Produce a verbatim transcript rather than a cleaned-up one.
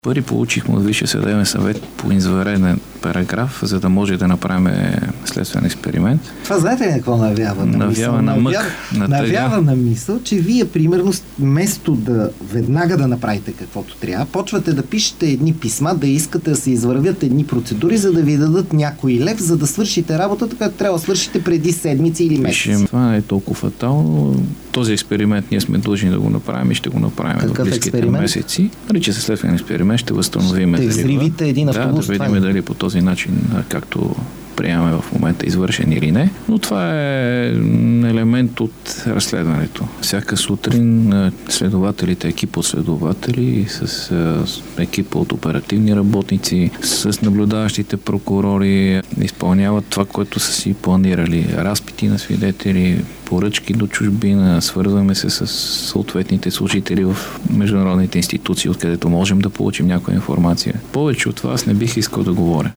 Пари получихме от Висшия съдебен съвет по извънреден параграф, за да може да направим следствен експеримент. Това знаете ли какво навява на мисъл? Навява на мък, на навява на мисъл, че вие, примерно, вместо да веднага да направите каквото трябва, почвате да пишете едни писма, да искате да се извървят едни процедури, за да ви дадат някой лев, за да свършите работата, която трябва да свършите преди седмици или месеци. Пишем. Това не е толкова фатално. Този експеримент ние сме длъжни да го направим и ще го направим в близките експеримент? месеци. Нарича се следствен експеримент, ще възстановим. Ще взривите един автобус. Да, да видим дали по този начин, както приемаме в момента, извършен или не. Но това е елемент от разследването. Всяка сутрин следователите, екип от следователи, с екипа от оперативни работници, с наблюдаващите прокурори изпълняват това, което са си планирали. Разпити на свидетели, поръчки до чужбина, свързваме се с съответните служители в международните институции, откъдето можем да получим някаква информация. Повече от това аз не бих искал да говоря.